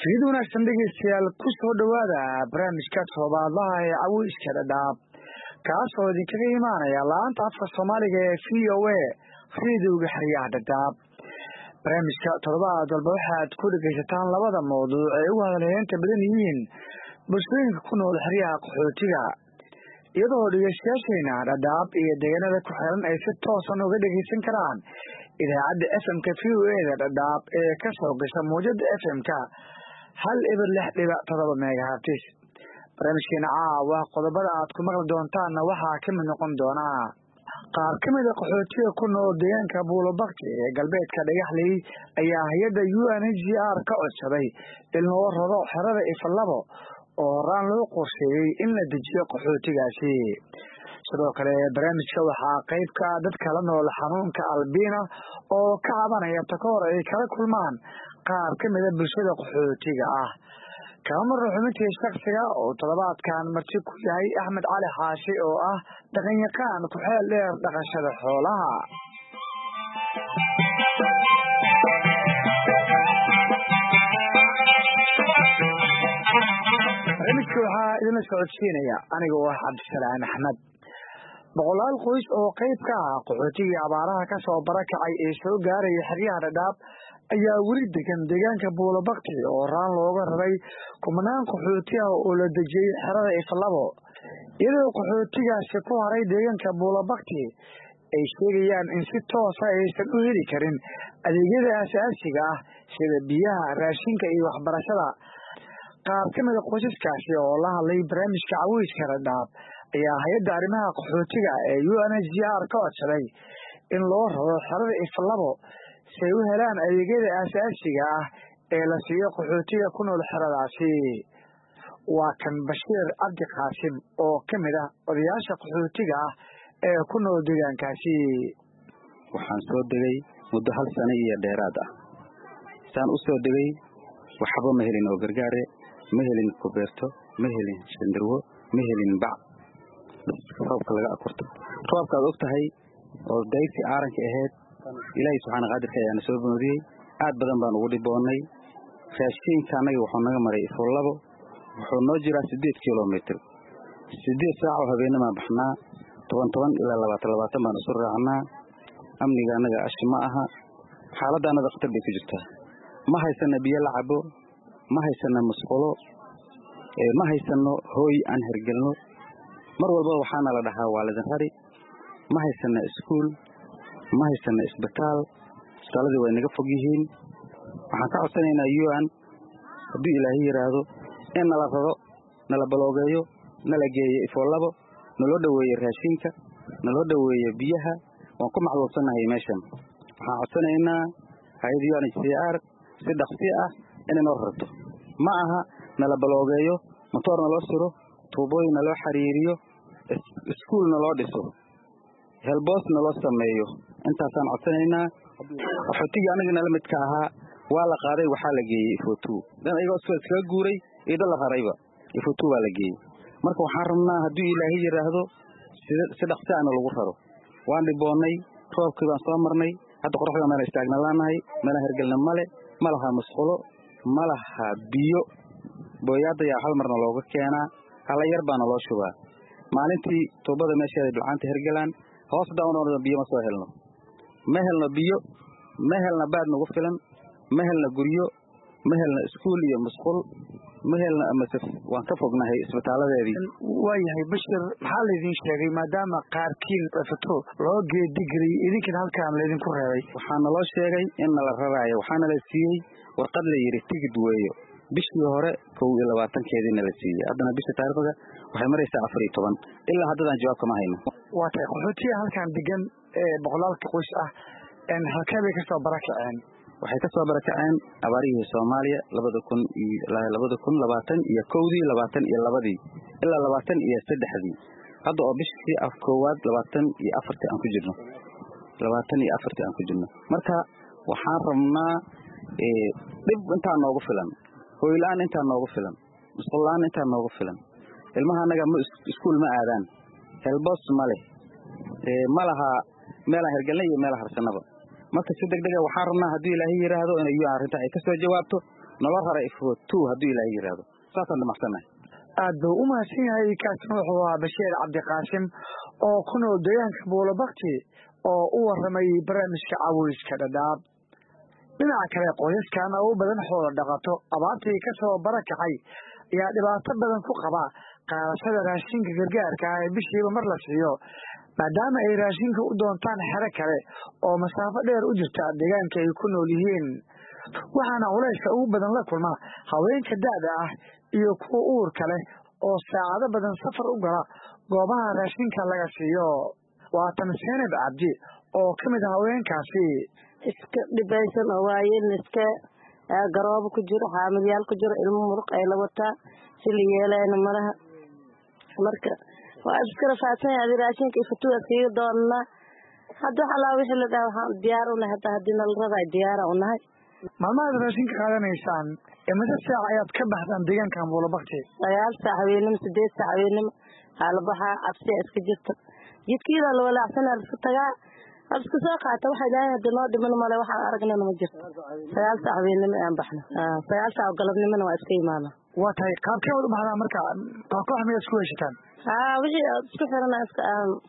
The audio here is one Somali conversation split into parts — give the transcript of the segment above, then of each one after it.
Fiid wanaagsan dhegeystayaal ku soo dhawaada barnaamijka toddobaadlaha ee Caweyska Dhadhaab kaas oo idinkaga imaanaya laanta afka Soomaaliga ee VOA fiidowga xeryaha Dhadhaab. Barnaamijka toddobaad walba waxaad ku dhegeysataan labada mowduuc ee ugu hadalheynta badan yihiin bulshooyinka ku nool xeryaha qaxootiga, iyadoo dhegeystayaasheena Dhadhaab iyo deegaanada ku xiran ay si toosan uga dhegeysan karaan idaacadda FM-ka VOA-da Dhadhaab ee ka soo gasha mowjada FM-ka 106.7 megahertz. Barnaamijkeena caawa qodobada aad ku maqli doontaanna waxaa ka mid noqon doona qaar ka mid ah qaxootiga ku nool deegaanka Buulabakti ee galbeedka Dhagaxley ayaa hay'adda UNHCR ka codsaday in loo raro xerada Ifalabo oo horaan loo qorsheeyay in la dejiyo qaxootigaasi. Sidoo kale barnaamijka waxaa qayb ka ah dadka la nool xanuunka albina oo ka cabanaya takoor ay kala kulmaan qaar ka mid ah bulshada qaxootiga ah. Kama ruuxintii shakhsiga oo toddobaadkan marti ku yahay Axmed Cali Xaashi oo ah dhaqan-yaqaan ku xeel dheer dhaqashada xoolaha. Barnaamijka waxaa idinla socodsiinaya aniga oo ah Cabdisalaam Axmed. Boqolaal qoys oo qayb ka ah qaxootiga abaaraha ka soo barakacay ee soo gaaraya xeryaha Dhadhaab ayaa weli degan deegaanka Buulabakti oo horaan looga raray kumanaan qaxooti ah oo la dejiyay xerada Ifalabo, iyadoo qaxootigaasi ku haray deegaanka Buulabakti ay sheegayaan in si toos ah aysan u heli karin adeegyada aasaasiga ah sida biyaha, raashinka iyo waxbarashada. Qaar ka mid ah qoysaskaasi oo la hadlay barnaamijka Caweyska Dhadhaab ayaa hay'adda arrimaha qaxootiga ee UNHCR ka codsaday in loo raro xerada Ifalabo si ay u helaan adeegyada aasaasiga ah ee la siiyo qaxootiga ku nool xeradaasi. Waa kan Bashiir Cabdi Qaasim oo ka mid ah odayaasha qaxootiga ah ee ku nool deegaankaasi. Waxaan soo degay muddo 1 sano iyo dheeraad ah. Saan u soo degay waxba ma helin oo gargaare, ma helin kubeerto, ma helin shandarwo, ma helin bac. Roobka laga akorto. Roobka aad ogtahay oo dayrti aaranka ahayd Ilaahay subxaanahu wa ta'aala ayaa soo boodiyay. Aad badan baan ugu dhiboonay. Raashinka anaga wuxuu naga maray Ifalabo wuxuu noo jiraa 8 kilomitir. 8 saac oo habeenimo baxnaa 10 ilaa 20 baan isu raacnaa. Amniga anaga ashi ma aha. Xaaladana khatar bay ku jirtaa. Ma haysana biyo la cabo, ma haysana musqulo, ma haysano hooy aan hergelno. Mar walba waxaana la dhahaa waa la rari. Ma haysana iskuul, ma haysana isbitaal, isbitaalada way naga fog yihiin. Waxaan ka codsanaynaa UN haddii Ilaahay yiraahdo in la raro, nala baloogeeyo, nala geeyo Ifalabo, naloo dhaweeyo raashinka, naloo dhaweeyo biyaha. Waan ku macluusanahay meeshan. Waxaan codsanaynaa hay'adda UNHCR si dhaqsi ah inay noo rarto. Ma aha nala baloogeeyo, matoorna loo suro, tuubooyin loo xariiriyo, iskuulna loo dhiso, helboosna loo sameeyo. Intaasaan codsanaynaa. Qaxootiga anaga la midka ahaa waa la qaaday, waxaa la geeyay Ifo2. Dan ayagoo iska guuray iyadoo la rarayba Ifo2 waa la geeyay. Marka waxaan rabnaa haddii Ilaahay yiraahdo si dhaqsi ah lagu raro. Waan dhiboonay, roobkii baan soo marnay, hadda qorraxda meel istaagna laanahay, meel hergelna male, ma laha musqulo, ma laha biyo. Booyada yaa hal marna looga keenaa, hala yar baana loo shubaa. Maalintii toobada meesha ay bilcaanta hergelaan, hoos daawno biyo ma soo helno. Ma helno biyo, ma helno baad nagu filan, ma helno guryo, ma helno iskuul iyo musqul, ma helno amasaf. Waan ka fognahay isbitaaladeedii. Waayahay Bashir, maxaa la idin sheegay maadaama qaarkiin rafato loo geedigray idinkan halkaan la idinku reebay? Waxaana loo sheegay in la raraayo, waxaana la siiyay warqad la yiri tigid weeyo. Bishii hore 22keedina la siiyay. Haddana bisha taariikhda waxay maraysaa 14 ilaa haddana jawaab kama hayno. Waa tahay qaxootiga halkaan degan ee boqolaalka qoys ah in halkee bay ka soo barakaceen? Waxay ka soo barakaceen abaarihii Soomaaliya 2020 iyo 2022 ilaa 2023. Hadda oo bishii koowaad 24 aan ku jirno. 24 aan ku jirno. Marka waxaan rabnaa dib inta noogu filan, hooylaan inta noogu filan, musqulaan inta noogu filan. Ilmaha anaga iskuul ma aadaan, helboos ma leh, ma laha meel hergelnay iyo meel harsanaba. marka si degdeg ah waxaan rabnaa hadii Ilaahay yiraahdo inay arrinta ay ka soo jawaabto nala raray ifo 2 hadduu ilaahay yiraahdo saasaan dhamacsanahay aad buu u mahadsan yahay kaasna wuxuu ahaa Bashiir Cabdiqaasim oo ku nool deegaanka Buulabakti oo u warramay barnaamijka Caweyska Dhadhaab. dhinaca kale qoysaskan oo u badan xoolo dhaqato abaartii ka soo barakacay ayaa dhibaato badan ku qaba qaadashada raashinka gargaarka ah ee bishiiba mar la siiyo maadaama ay raashinka u doontaan xero kale oo masaafo dheer u jirta deegaanka ay ku nool yihiin waxaana culayska ugu badan la kulma haweenka da'da ah iyo kuwa uurka leh oo saacado badan safar u gala goobaha raashinka laga siiyo. waa tan Seenab Cabdi oo ka mid ah haweenkaasi iska dhibaysan oo waayeen iska garoobo ku jiro xaamilyaal ku jiro ilmo muruq ay la wataa si la yeelayna malaha marka waa iska rafaadsan yahay raashinka ifatuwa siiyo doona hadda xalaa wixii la dhaw waxaan diyaar u nahay hadii nal rabay diyaar u nahay maalmaha raashinka qaadanaysaan imisa saac ayaad ka baxdaan deegaanka Buulabakti 9 saac habeenimo 8 saac habeenimo halbaha absi iska jirta jidkiida la walaacsanaa iska tagaa iska soo qaata waxa ilaahay hadii loo dhiman male waxaan aragnaa ma jirto 9 saac habeenimo aan baxno 9 saac galabnimo waa iska imaana waa tahay qaabkee u baxdaa marka koox ma isku heshitaan wixii isku xiran iska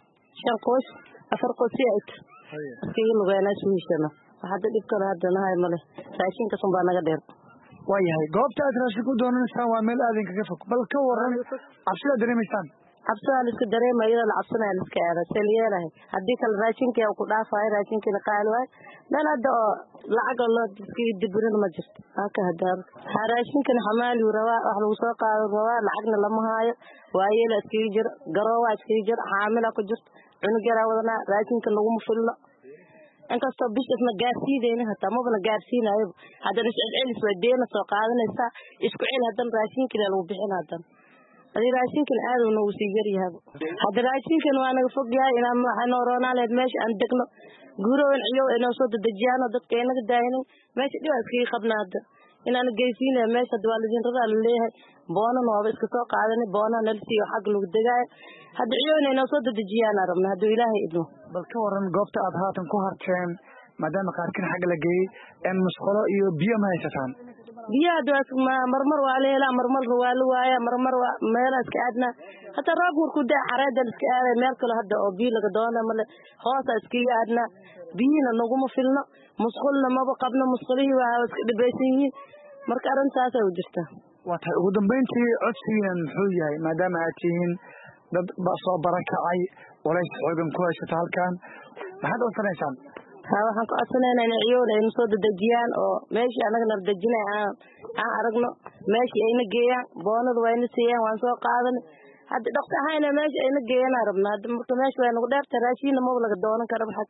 5 qoys 4 qoys iska lugeena isku heshana waxa dhibkana hadda nahay male raashinka sunbaa naga dheer waayahay goobta aad raashin ku doonaysaan waa meel aad inkaga fog bal ka waran cabsida dareemaysaan cabsida iska dareemayo la cabsanaa iska aada saliyeelahay hadii kala raashinka ku dhaafay raashinka qaal waay meel hadda lacag loo dibirin ma jirto haka hadda raashinka xamaali rabaa wax lagu soo qaado rabaa lacagna lama haayo waayeel iska jir garoowa iska jir xaamila ku jirto cunug yara wadana raashinka lagu mufillo inkastoo bishasna gaarsiinayna hataa mabana gaarsiinayo haddana iscelis waa deena soo qaadanaysa isku cel hadan raashinka lagu bixin hadan hadii raashinka aad uu nagu sii yar yahay hadda raashinka waa naga fog yahay inaan waxaan roonaleed meesha aan degno guuroon ciyo inoo soo dadajiyano dadka inaga daayinay meesha dhibaatay qabnaada inaan geysiinay meesha dawladin rada leeyahay boonan oo iska soo qaadanay boonan nalsiyo xaq lagu dagaay hadda ciyo inoo soo dadajiyana rabna haduu ilaahay idmo bal ka waran goobta aad haatan ku harteen maadaama qaarkin xaq la geeyay in musqulo iyo biyo ma haysataan biyo daas marmar waa leela marmar waa la waaya marmar waa meel iska aadna hata roob ku daa xareed iska aaday meel kale hadda oo biyo laga doona male hoos iska aadna biyina nagu ma filno musqulna ma qabno musqulihi waa iska dhibaysan yihiin marka arintaas ay u jirtaa waa tahay ugu dambeyntii codsigan muxuu yahay maadaama aad tihiin dad soo barakacay walays xoogan ku haysta halkan maxaad u sameysaan waxaan ku codsanaynaa in ciyoon ay soo dadajiyaan oo meeshii anaga nar dajinay aan aragno meeshii ayna geeyaan boonada waa ina siiyaan waan soo qaadan hadda dhaqso ahayna meeshii ayna geeyaan rabnaa hadda marka meeshii waa nagu dheerta raashinna ma laga doonan karo xaq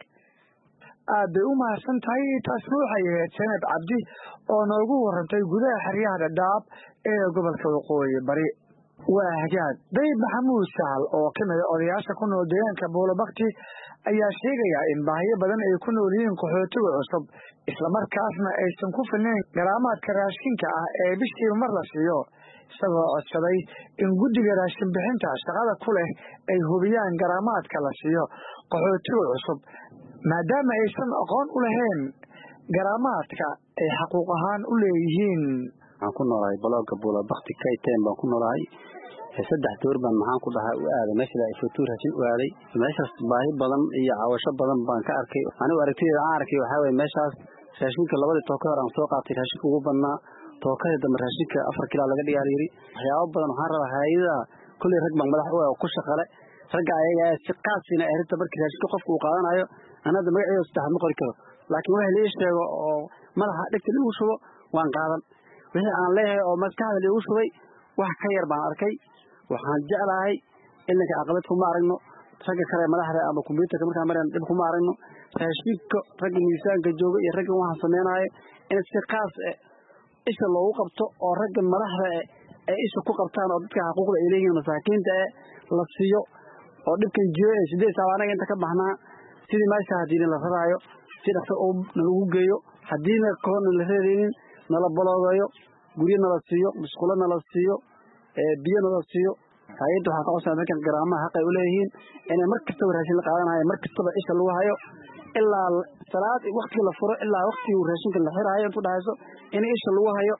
aad bay u mahadsan tahay taasna waxay ahayd Seenab Cabdi oo noogu warantay gudaha xeryaha Dhadhaab ee gobolka Waqooyi Bari waa hagaag Dayib Maxamuud Sahal oo ka mid ah odayaasha ku nool deegaanka Buulabakti ayaa sheegaya in baahiyo badan ay ku nool yihiin qaxootiga cusub isla markaasna aysan ku filnayn garaamaadka raashinka ah ee bishiiba mar la siiyo isagoo codsaday in guddiga raashin bixinta shaqada ku leh ay hubiyaan garaamaadka la siiyo qaxootiga cusub maadaama aysan aqoon u lahayn garaamaadka ay xaquuq ahaan u leeyihiin waxaan ku noolahay balooga Buulabakti kayteen baan ku noolahay saddex door baan maxaan ku dhahay u aaday meesha ay futuur raashin u aaday meeshaas baahi badan iyo caawasho badan baan ka arkay anigu aragtida aan arkay waxa weeye meeshaas raashinka labada tooka hor aan soo qaatay raashinka ugu badnaa tookada dambe raashinka 4 kiilo laga dhigaariyay waxyaabo badan waxaan rabaa hay'adaha kulli rag baan madax u ah ku shaqale ragga ayaga si qaasina arinta markii raashinka qofku uu qaadanayo anada magaciisa saddex ma qori karo laakiin waxa la sheego oo madaxa dhigta lagu shubo waan qaadan wixii aan leeyahay oo maskaxda lagu shubay wax ka yar baan arkay waxaan jeclahay in la aqalad kuma aragno ragga kale madaxda ama kumbiyuutarka markaan maraan dib kuma aragno raashinka ragga miisaanka jooga iyo ragga waxaan sameeyay in si qaas ah isha loogu qabto oo ragga madaxda ay isha ku qabtaan oo dadka xuquuqda ay leeyihiin masaakiinta la siiyo oo dhibkan jiro ee sidee sawaanaga inta ka baxnaa sidii meesha hadii la rabaayo si dhaqso oo lagu geeyo hadii la koon la reedin nala baloogayo guriga nala siiyo musqulo nala siiyo biyo nala siiyo hay'adda waxa ka codsan dadka garaamaha xaq ay u leeyihiin inay markasta raashin la qaadanayo markasta isha lagu hayo ilaa salaad waqti la furo ilaa waqti uu raashinka la xiraayo intuu dhahayso in isha lagu hayo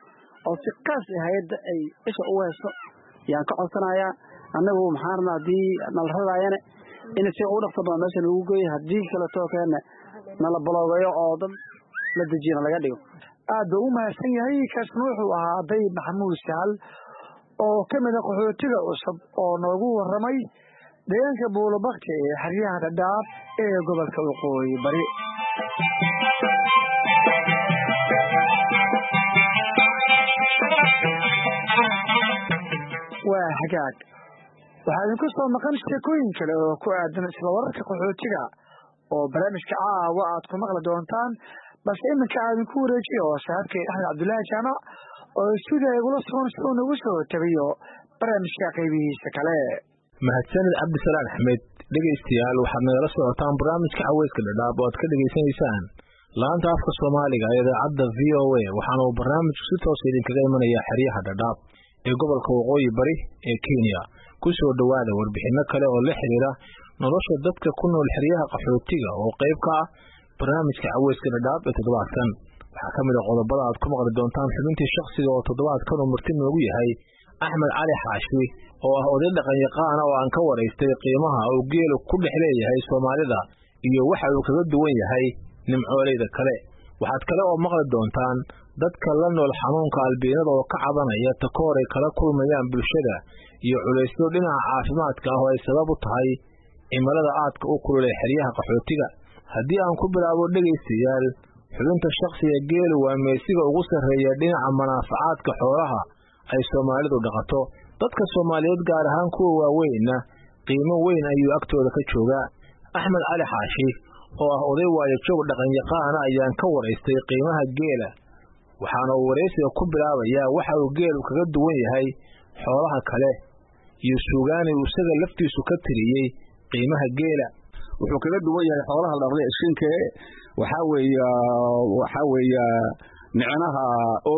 oo si qaas ah hay'adda ay isha u hayso yaan ka codsanayaa annagu maxaan rabnaa haddii nala raraayana in si u dhaqso badan meesha lagu geeyo haddii kale too keena nala baloogayo oo dad la dejiyana laga dhigo aad buu u mahadsan yahay kaasna wuxuu ahaa Dayib Maxamuud Sahal oo ka mid ah qaxootiga cusub oo noogu warramay deegaanka Buulabakti ee xeryaha Dhadhaab ee gobolka Waqooyi Bari. waa hagaag waxaa idinku soo maqan sheekooyin kale oo ku aadan isla wararka qaxootiga oo barnaamijka caawa aad ku maqli doontaan balse iminka aadinku wareejiyo saaxiibkay Axmed Cabdullaahi Jaamac oo stuudiga igula sugan si uu nagu soo tabiyo barnaamijka qaybihiisa kale. mahadsanid Cabdisalaan Axmed. dhegaystayaal waxaad nagala socotaan barnaamijka Caweyska Dhadhaab oo aad ka dhegaysanaysaan laanta afka Soomaaliga ee idaacadda VOA waxaana uu barnaamijku si toos idinkaga imanayaa xeryaha Dhadhaab ee gobolka Waqooyi Bari ee Kenya. ku soo dhawaada warbixino kale oo la xiriira nolosha dadka ku nool xeryaha qaxootiga oo qayb ka ah barnaamijka Caweyska Dhadhaab ee toddobaadkan. waxaa ka mid ah qodobada aad ku maqli doontaan xubintii shakhsiga oo toddobaadkan uu marti noogu yahay Axmed Cali Xaashi oo ah oday dhaqan yaqaan oo aan ka waraystay qiimaha uu geelu ku dhex leeyahay Soomaalida iyo waxa uu kaga duwan yahay nimcooleyda kale. waxaad kale oo maqli doontaan dadka la nool xanuunka albiinada oo ka cabanaya takoor ay kala kulmayaan bulshada iyo culaysyo dhinaca caafimaadka ah oo ay sabab u tahay cimilada aadka u kulul ee xeryaha qaxootiga. haddii aan ku bilaabo dhegaystayaal xubinta shakhsiga geelu waa meesiga ugu sarreeya dhinaca manaafacaadka xoolaha ay Soomaalidu dhaqato. dadka Soomaaliyeed gaar ahaan kuwa waaweynna qiimo weyn ayuu agtooda ka joogaa. Axmed Cali Xaashi oo ah oday waayajoog dhaqan yaqaan ayaan ka waraystay qiimaha geela waxaana uu wareysiga ku bilaabayaa waxa uu geelu kaga duwan yahay xoolaha kale iyo suugaani uu isaga laftiisu ka tiriyey qiimaha geela. wuxuu kaga duwan yahay xoolaha la dhaqday ishinka waxa weeye micnaha oo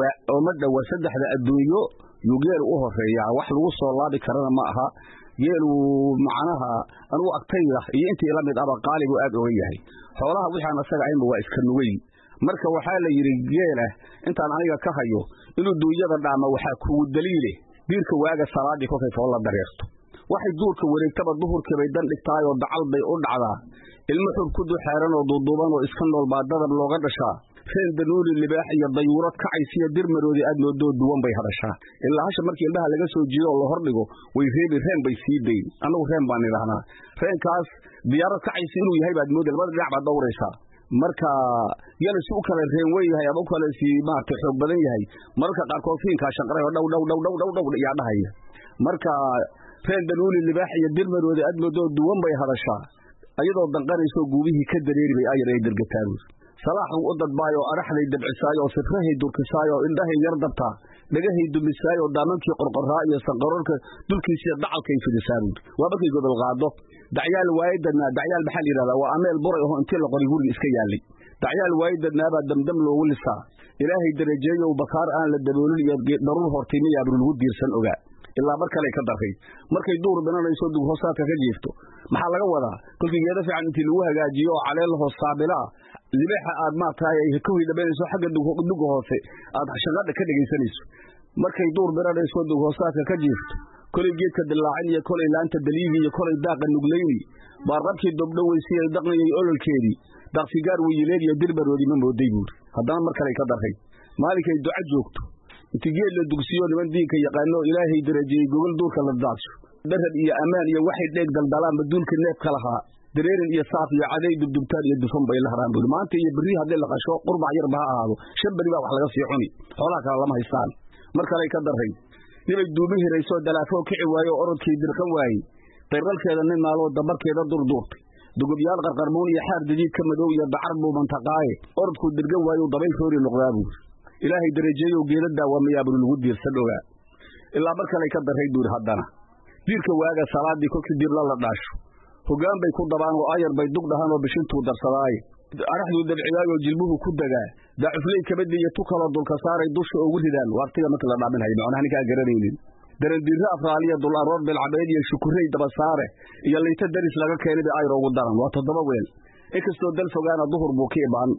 ma dhawa saddexda adduunyo yu geelu u horeeyaa wax lagu soo laabi karana ma aha. geelu macnaha anigu agtayda iyo intii la mid aba qaaligu aad oga yahay xoolaha wixii asaga aynba waa iska nuweyn. marka waxaa la yiri geela intaan aniga ka hayo inuu duunyada dhaama waxaa kugu daliile diirka waaga salaadii kolkay fool la dareerto waxay duurka wareegtaba duhurkii bay dan dhigtaay oo dacal bay u dhacdaa. ilmo xur ku duxeeran oo duuduuban oo iska nool baa dadab looga dhashaa. reen danuuli libaax iyo dayuurad kacaysiya dirmaroodii aad moodoo duwan bay hadashaa. ilaa hasha markii indhaha laga soo jiido oo la hordhigo way reebi reen bay sii dayn. annagu reen baan idhahnaa. reenkaas diyaarad kacaysi inuu yahay baad mooda labada dhinac baad dhowraysaa. marka yana si u kala reen weyn yahay ama u kala si maartay xoog badan yahay marka qaarkood fiinkaa shanqaray oo dhow yaa dhahaya. marka reen danuuli libaax iyo dirmaroodii aad moodoo duwan bay hadashaa ayadoo danqanayso guubihii ka dareeri bay ayar ay dargataan. salaaxu u dadbaayo araxday dabcisaay oo sifrahay durkisaay oo indhahay yar dabta dhagahay dumisaay oo daamankii qorqoraa iyo sanqarorka dulkiisa dacalkay fidisaan. waa markay gobol qaado dacyaal waayadna dacyaal maxaa yiraahdaa waa ameel buray oo intii la qori guriga iska yaalay. dacyaal waayadna baa damdam loogu lisaa. ilaahay darajeeyo bakaar aan la daboolin iyo daruur hortiimiya lagu diirsan ogaa ilaa mar kale ka darray. markay duur bananayso dug hoosaadka ka jiifto maxaa laga wadaa kolkii geeda fiican intii lagu hagaajiyo oo caleel hoos saabila libaxa aad maartay ka weydabanayso xagga dug hoose aad shaqada ka dhageysanayso. markay duur bananayso dug hoosaadka ka jiifto kolay geedka dilaacin iyo kolay laanta daliigi iyo kolay daaqa nugleyni baa rabkii dobdhoweysi ay dhaqnayay ololkeedii daaqsigaar wiileed iyo dirbaroodii ma mooday buuri. haddana mar kale ka darray maalinkay duca joogto intii geed la dugsiyo niman diinka yaqaano ilaahay darajiyey gogol duurka la daadso darad iyo ammaan iyo waxay dheeg daldalaan baduulka neefka lahaa dareerin iyo saaf iyo caday dubdubtaan iyo dufan bay la haraan buuri. maanta iyo berri haddii la qasho qurbac yarba ha ahaado 5 beri baa wax laga sii cuni xoolaha kale lama haystaan. mar kale ka darray nibay duumi hirayso dalaafoo kici waayo orodkii dirqan waayey qayralkeeda nin maaloo dabarkeeda durduurtay dugubyaal qarqarmoon iyo xaar dadiid ka madow iyo dacar buu mantaqaaye orodkuu dirgan waayo dabayl roori noqdaa buuri. ilaahay darajeeyo geelada waa miyaabul lagu diirsan ogaa. ilaa mar kale ka darray duur haddana diirka waaga salaadii kolkii dir la dhaasho hogaan bay ku dabaan oo ayar bay dug dhahan oo bishintuu darsadaaye araxdu dabciyaayoo jilbuhu ku dagaa daacufley kabadii iyo tukalo dulka saaray dusha ugu ridaan waqtiga markii la dhaaminhayo macnaha ninka garanaynin. darandiirra afraaliya dul aroor bilcabeed iyo shukurey daba saare iyo liita daris laga keenay ayr ugu daran waa 7 weel inkastoo dal fogaana duhur buu ka ibaan.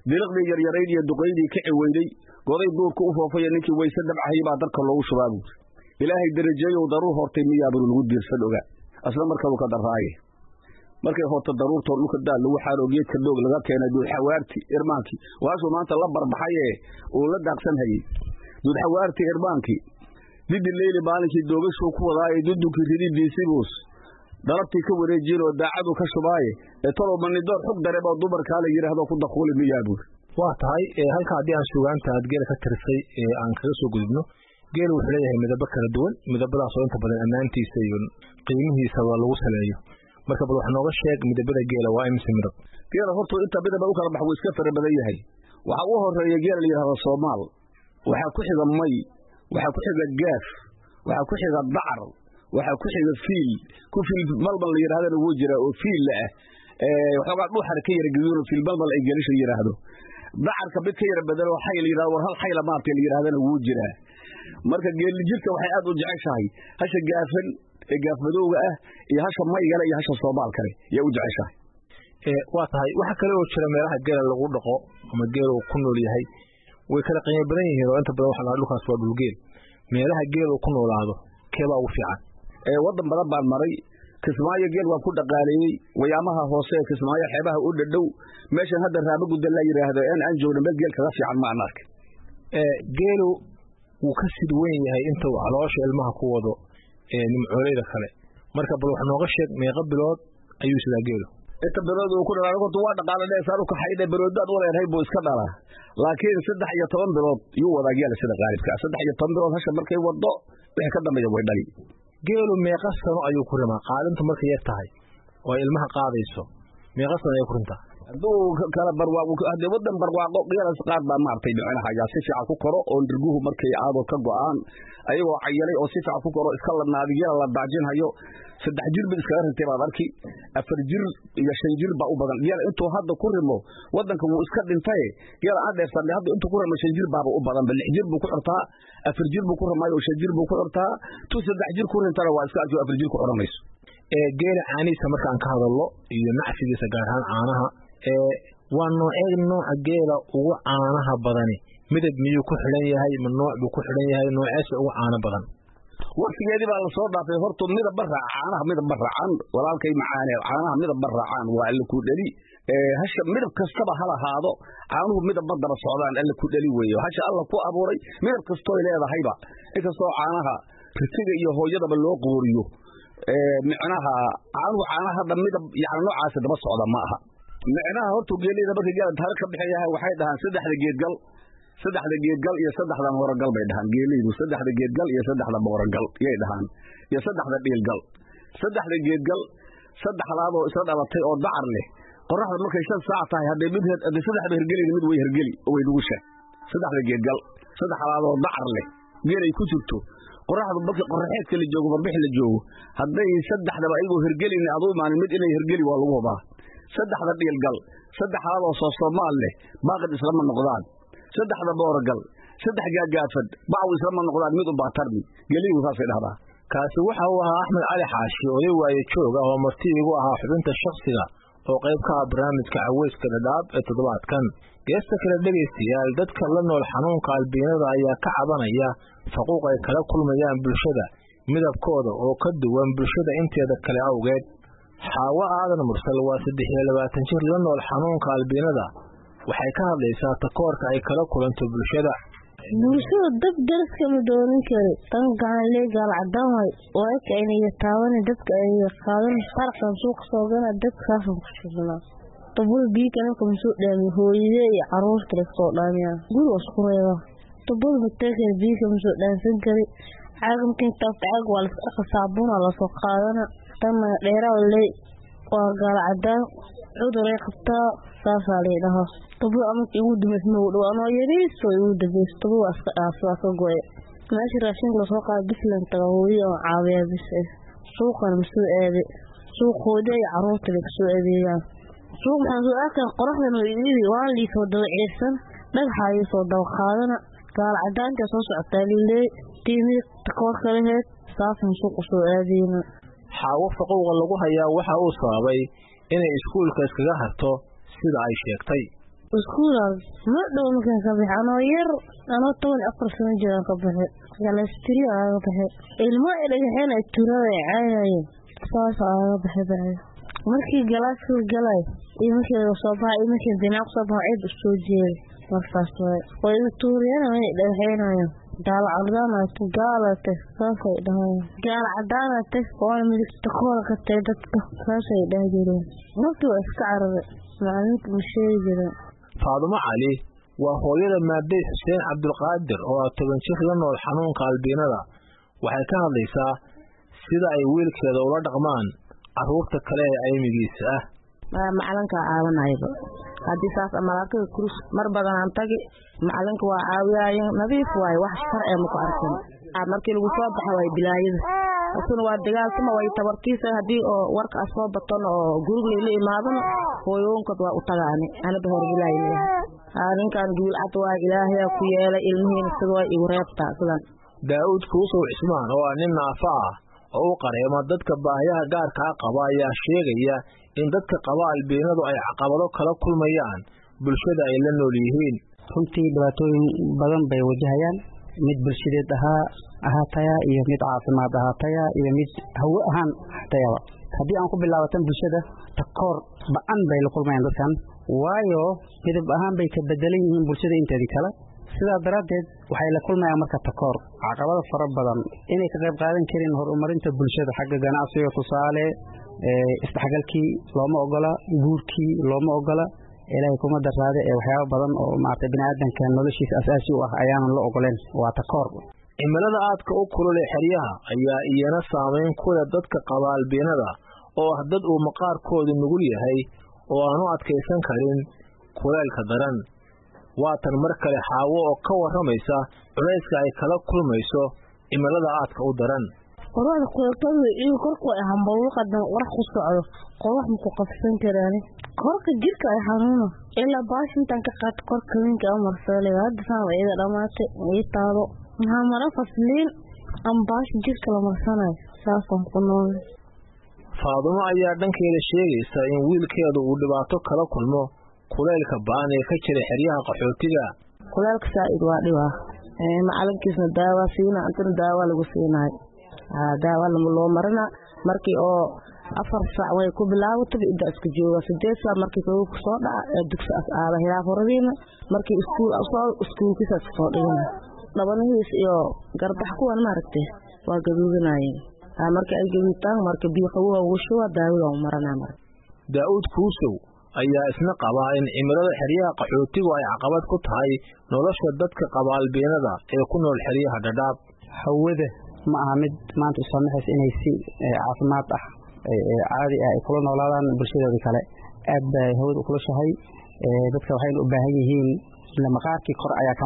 diliqdii yaryarayd iyo duqaydii ka ciweyday goday duurka u foofaya ninkii wayse dabcahayay baa darka loogu shubaa buuri ilaahay darajeeyow daruur hortay miyaaburu lagu diirsan ogaa asla markabuu ka darraaye markay horta daruurtoo dhulka daal lagu xaaro geedka doog laga keenay duudxawaarti irmaankii waasuu maanta la barbaxaye uu la daaqsan hayey duudxawaarti irmaankii didi leyli maalinkii doogashuu ku wadaaye dudunkii rididiisibuus dalabtii ka wareejiin oo daacadu ka shubaaye ee talow manidoor xug dareeb oo dumarkaa la yidhaahdo ku dakuuli miyaa buuri waa tahay halka haddii aan sugaanta aad geela ka tirisay aan kaga soo gudubno geelu wuxuu leeyahay midabo kala duwan midabadaas oo inta badan ammaantiisa iyo qiimihiisaba lagu saleeyo marka bal wax nooga sheeg midabada geela waa imise midab geela horta inta midaba u kala bax wuu iska fara badan yahay waxaa u horeeya geela la yidhahdo soomaal waxaa ku xiga may waxaa ku xiga gaaf waxaa ku xiga dacar waxaa ku xiga fiil ku fiil malmal la yidhahdana wuu jiraa oo fiil la waxoogaa dhuuxar ka yara gaduuno fiil malmal ay geelisha yidhaahdo dacarka mid ka yara badan oo xay la yidhahdo war hal xayla maartay la yidhahdana wuu jiraa marka geeli jirka waxay aad u jeceshahay hasha gaafan ee gaaf madowga ah iyo hasha maygale iyo hasha soomaal kale yaa u jeceshahay waa tahay waxa kale oo jira meelaha geela lagu dhaqo ama geela uu ku nool yahay way kala qiimo badan yihiin oo inta badan waxa la dhulkaas waa dhulgeel meelaha geel uu ku noolaado keebaa ugu fiican waddan badan baan maray kismaayo geel waan ku dhaqaaleeyey wayaamaha hoose ee kismaayo xeebaha u dhadhow meeshan hadda raabagudda la yidhaahdo aan joogno meel geel kaga fiican ma aan arkay geelu wuu ka sid weyn yahay inta uu caloosha ilmaha ku wado nimcooleyda kale marka bal wax nooga sheeg meeqa bilood ayuu sidaa geelu inta bilood uu ku dhalaa horta waa dhaqaalanee saan u kaxayde bilooddaad u leedahay buu iska dhalaa laakiin 13 bilood yuu wadaa geela sida qaalibka 13 bilood hasha markay wado wixii ka dambeeya way dhali geelu meeqa sano ayuu ku rimaa qaalintu markay yar tahay oo ilmaha qaadayso meeqa sano ayuu ku rintaa hadduu kala barwaaqo haddii waddan barwaaqo geelas qaar baa maartay dhinaca ayaa si fiican ku koro oo ndirguhu markay aado ka go'aan ayagoo cayalay oo si fiican ku koro iska la naadiyo la daajinhayo 3 jir bid iska rintay baad arki 4 jir iyo 5 jir baa u badan geel intuu hadda ku rimo waddanka wuu iska dhintay geel aan dheefsan hadda intuu ku rimo 5 jir baa u badan 6 jir buu ku xirtaa 4 jir buu ku rimayo 5 jir buu ku xirtaa 3 jir ku rintana waa iska arki 4 jir ku xiranayso geela caaniisa markaan ka hadallo iyo nacfigiisa gaar ahaan caanaha waa nooca geela ugu caanaha badani midab miyuu ku xidhan yahay ma nooc buu ku xidhan yahay nooceesa ugu caano badan waqtigeedii baa la soo dhaafay horta midab raac caanaha midab raacan walaalkay macaane caanaha midab raacaan waa alla ku dhali hasha midab kastaba hal ahaado caanuhu midab daba socdaan alla ku dhali weeyo hasha alla ku abuuray midab kastoo leedahayba inkastoo caanaha ritiga iyo hooyadaba loo qooriyo micnaha caanaha midab yani noocaas daba socda ma aha micnaha horta geelida markay geela taar ka bixayahay waxay dhahaan saddexda geedgal iyo saddexda mooragal bay dhahaan geelidu saddexda geedgal iyo saddexda mooragal yay dhahaan iyo saddexda dhiilgal saddexda geedgal saddexdaadoo isla dhalatay oo dacar leh qoraxda markay 5 saac tahay hadday saddexda hergelin mid way hergeli oo way dugusha saddexda geedgal saddexdaadoo dacar leh geelay ku jirto qoraxda markii qoraxeedka la joogo barbix la joogo hadday saddexdaba ayagoo hergelin aduu maalin mid inay hergeli waa lagu hubaa saddexda dhiilgal saddexdaadoo soo Soomaal leh baaqad islama noqdaan saddexda booragal saddex gaagaafad baaw islama noqdaan mid u baatarmi geligu saasay dhahdaa kaasi waxa uu ahaa Axmed Cali Xaashi oo waaye jooga oo marti igu ahaa xubinta shakhsiga oo qayb ka ah barnaamijka Caweyska Dhadhaab ee toddobaadkan geesta kale dhageystayaal dadka la nool xanuunka albiinada ayaa ka cabanaya faquuq ay kala kulmayaan bulshada midabkooda oo ka duwan bulshada inteeda kale awgeed xaawa aadan mursal waa 23 jir la nool xanuunka albiinada waxay ka hadlaysaa takoorka ay kala kulanto bulshada dad daraska ma doonin karo tan gacan leegal cadaan way oo ay inay taawan dadka ay qaadan farqan suuq soo gana dadkaas ku shaqeynaa tabul biikan ka soo dhaamay hooyadey caruurta soo dhaamaya guri isku reeba tabul mitay biikan soo dhaansan kari caagamkin taag wal saabuna la soo qaadana tan dheeraw leey oo gaal cadaan cudur ay qabtaa saafaleedaha tabu ama ugu dumismo dhawaan yariiso ugu dabeesto aska aasaaso gooy maashi raashin la soo qaad bislan tagawooyo caawiya bis suuqan masuu aade suuqooda ay caruurta la soo adeeyaan suuq waxaan soo arkaa qoraxdan waa lii soo daweecsan dhagaxay soo daw qaadana gaal cadaanta soo socota lilay tiimi takoor kale saafan suuq soo aadeyna xaawo faquuqa lagu hayaa waxa uu sababay inay iskuulka iskaga harto sida ay sheegtay iskuulaa ma dhow markaan ka bixi anoo yar anoo 14 sano jiraan ka bixi galastiri aaga bixi ilmo dhagaxeen ay turada caayayeen saas aaga bixi markii galaaska galay iyo markii soo baxay iyo markii dinac soo baxay cid soo jeeday markaas way tuuriyeen ay dhagaxeenayeen gaal cadaan gaalate saasay dhahay gaal cadaanate oo midka kool ka tay dadka saasay dhahdeen markii way iska carabay maalinta musheegada Faadumo Cali waa hooyada Maadey Xuseen Cabdulqaadir oo 10 jir la nool xanuunka albiinada waxay ka hadlaysaa sida ay wiilkeeda ula dhaqmaan carruurta kale ee aymigiisa macalinka caawanayba hadii saas amalaaka kurus mar badan aan tagi macalinka waa caawiyay nadiif waay wax sharci ma ku arkin markii lagu soo baxay way bilaayada asuna waa dagaalkama way tabartiisa hadii oo warka soo baton oo guriga la imaadana hooyoonkooda waa u tagaani ana bahor bilaayay ninkan guul cad waa ilaahay ku yeelay ilmihiina sidoo ay u reebtaa sidan Daawud Kuusow Cismaan oo nin naafa ah oo qareema dadka baahiyaha gaarka ah qaba ayaa sheegaya in dadka qaba albiinadu ay caqabado kala kulmayaan bulshada ay la nool yihiin runtii dhibaatooyin badan bay wajahayaan mid bulshadeed ahaataya iyo mid caafimaad ahaataya iyo mid hawo ahaan ahaataya haddii aan ku bilaabatan bulshada takoor ba'an bay la kulmayaan dadkan waayo midab ahaan bay ka bedelan yihiin bulshada inteedii kale sidaa daraaddeed waxay la kulmayaan marka takoor caqabado fara badan inay ka qayb qaadan karin horumarinta bulshada xagga ganacsiga tusaale isdhexgalkii looma ogola guurkii looma ogola ilaahay kuma daraade waxyaabo badan oo maartay bini'aadanka noloshiisa asaasi u ah ayaanan la ogoleen waa takoor cimilada aadka u kulul ee xeryaha ayaa iyana saameyn ku leh dadka qaba albiinada oo ah dad uu maqaarkoodu nugul yahay oo aan u adkaysan karin kulaylka daran waatan mar kale xaawo oo ka waramaysa culayska ay kala kulmayso cimilada aadka u daran qorada kuleelkada iyo korku ay hamballo qadan warax ku socdo qorax ma ku qabsan karaan korka jirka ay xanuuno ilaa baashintan ka qaad korka ninka marsalay hadda saameyda dhamaatay ay taado maxaa mara fasliin am baash jirka la marsanay saasan ku nool Faadumo ayaa dhankeeda sheegaysa in wiilkeedu uu dhibaato kala kulmo kulaylka baan ee ka jira xeryaha qaxootiga kulaylka saaid waa dhibaa macalinkiisa daawa siina inta daawa lagu siinaay daawa loo marina markii oo 4 saac way ku bilaawtay inta iska jooga 8 saac markii uu ku soo dhaca dugsi asaaba hiraa horadiina markii iskuulkiisa soo dhigana labanihiis iyo garbax kuwan maaragtay waa gaduudanaayeen markii ay gaduutaan markii biyo qabow ugu shuba daawada u maranaa Daawud Kuusow ayaa isna qaba in cimilada xeryaha qaxootigu ay caqabad ku tahay nolosha dadka qaba albiinada ee ku nool xeryaha Dadaab hawada ma aha mid maanta u saamaxaysa inay si caafimaad ah caadi ah ay kula noolaadaan bulshada kale aad bay hawada kula shahay dadka waxay u baahan yihiin la maqaarkii kor ayaa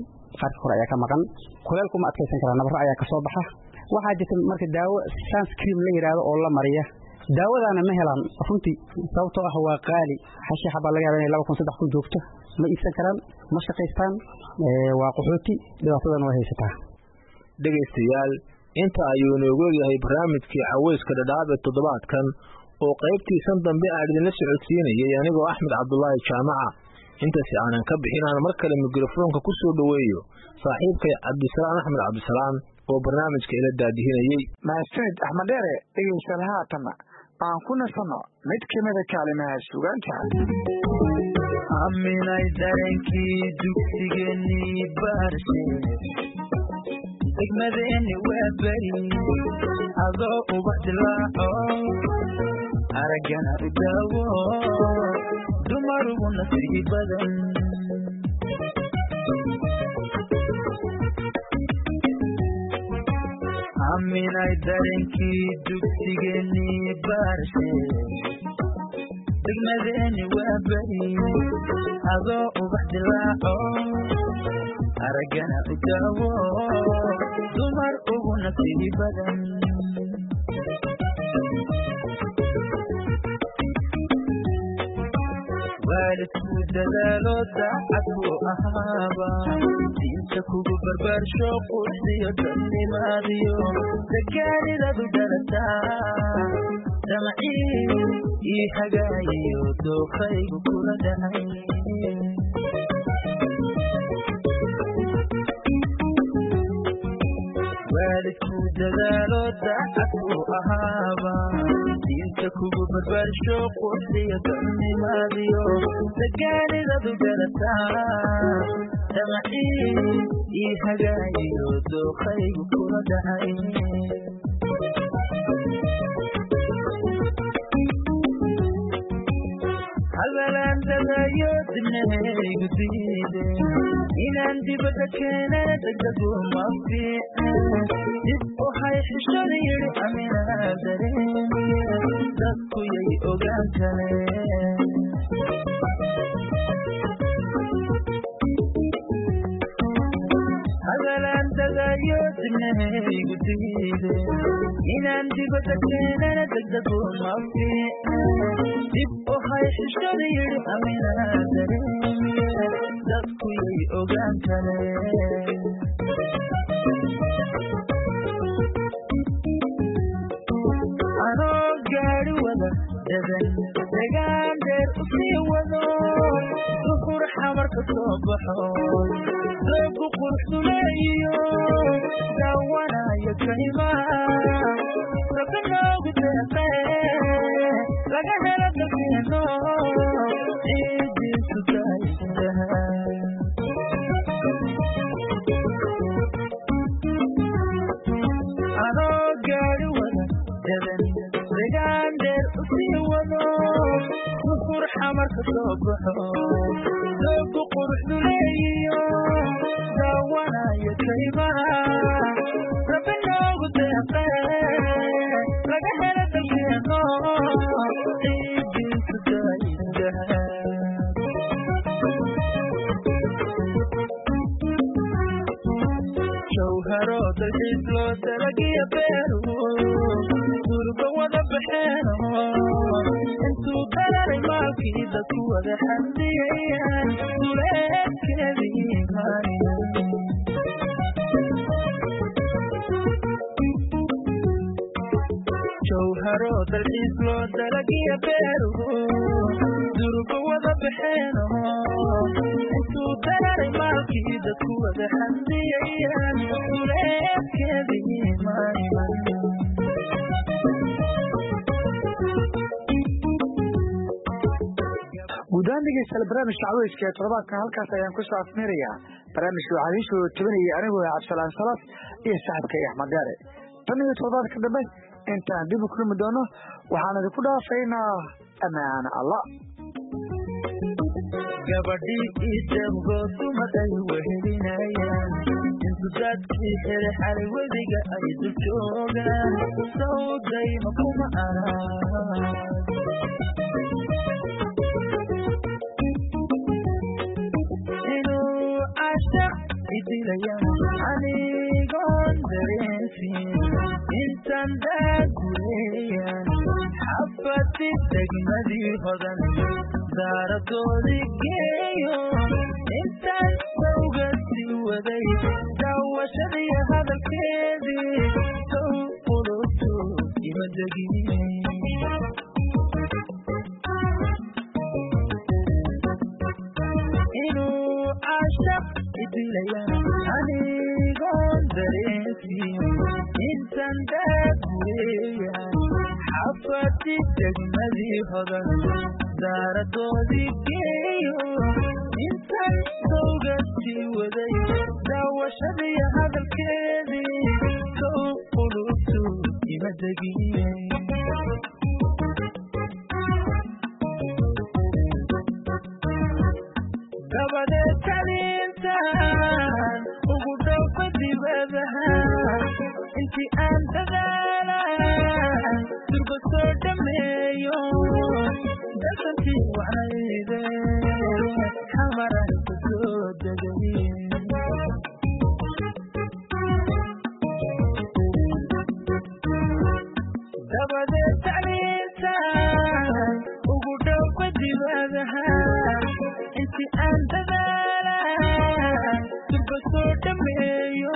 ka maqan kulaylku ma adkaysan karaan nabar ayaa ka soo baxa waxa jirta marka daawo sunscreen la yiraahdo oo la mariya daawadana ma helaan runtii sababtoo ah waa qaali xashi xaba laga yaabaa inay 2,300 ku joogto ma iibsan karaan ma shaqaystaan waa qaxooti dhibaatadan way haysataa dhageystayaal inta ayuu noogu yahay barnaamijkii Caweyska Dadaab ee toddobaadkan oo qaybtiisan dambe aan idinla socodsiinayay anigoo Axmed Cabdullaahi Jaamaca intaasi aanan ka bixin aan mar kale mikrofoonka ku soo dhaweeyo saaxiibkay Cabdisalaam Axmed Cabdisalaam oo barnaamijka ila daadihinayay mahadsanid Axmed Dheere dhegeystayaal haatana aan ku nasano mid kamida kaalimaha suugaanta aminay dareenkii dugsigeennii baarshe degmadeeni waa beri adoo ubax dilaaco araggana u daawo dumarugu nasiib badan aminay dareenkii dugsigeennii baarshe degmadeeni waa beri adoo ubax dilaaco araggana u daawo dumar ugu nasiib badan waalidku dadaalo daacad buu ahaaba diinta kugu barbaarsho quusiyo dadnimaadiyo dagaanidadu dhalataa damcii ii hagaayiyo dookhaygu kula dhacay waalidku dadaalo daacadku ahaaba diinta kugu badbaadsho qurxiyo dadnimaadiyo dagaanidadu galataa damacii ii hagaayo dooqaygu kula dhacay hadalaan dadayo dibnahaygu diide inaan dibadda keenana degdegu ma fiican dib waxay xishada yidhi aminaa dareemiye dadku yay ogaan kaleen hadalaan dadayo dibnahaygu diide inaan dibadda keenana degdegu ma fiican dib waxay xishada yidhi aminaa dareemiye dadku yay ogaan kaleen anoo gaari wada dadan degaan dheer u sii wado duhur xamarka soo baxo doogu qurxuleeyo daawanayo kaymaa rabbi noogu deeqee laga helo dalkeeno ciidiisu daaysaha anoo gaari wada dadan degaan dheer u sii wado duhur xamarka soo baxo doogu qurxuleeyo daawanayo kaymaa rabbi noogu deeqee laga helo dalkeeno ciidiisu daaysaha jawharo dalxiis loo dalagiya beeruhu durba wada baxeeno intuu dalaray maalkii dadku wada xamdiyayaan duleedkeedii imaanaya jawharo dalxiis loo dalagiya beeruhu durba wada baxeeno intuu dalaray maalkii dadku wada xamdiyayaan duleedkeedii imaanaya guudaan dhegeystayaal barnaamijka caweyska ee toddobaadkan halkaas ayaan ku soo afmeerayaa barnaamijka waxaa idiin soo tabinayay anigoo cabdisalaan salaf iyo saaxiibkay axmed gaare tan iyo toddobaadka dambe intaan dib u kulmi doono waxaan idinku dhaafaynaa ammaan allah gabadhii iidamgo dumaday wehelinayaan intu dadkii hele xalay wediga ay dul joogaan sawdayma kuma arag inuu cashaq idilayaan anigoon dareensin intan daaguleeyaan xabadi degmadii hodan daaradoodii geeyo intaan sawga sii waday daawashadii hadalkeedii sow qulubtu ima degin inuu cashaq idilayaan anigoon dareensin intan daaguleeyaan xabadi degmadii hodan daaradoodii geeyo intan sawga sii waday daawashadii hadalkeedii sow qulubtu ima degin dabadeed taliintaan ugu dhowfa dibadaha intii aan dadaalaan durba soo dhameeyo dasantii wacnayde xamaran ku soo degay dabadeed taliintaan ugu dhowfa dibadaha intii aan dadaalaan durba soo dhameeyo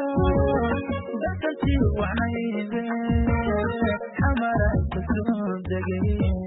dasantii wacnayde xamaran ku soo degay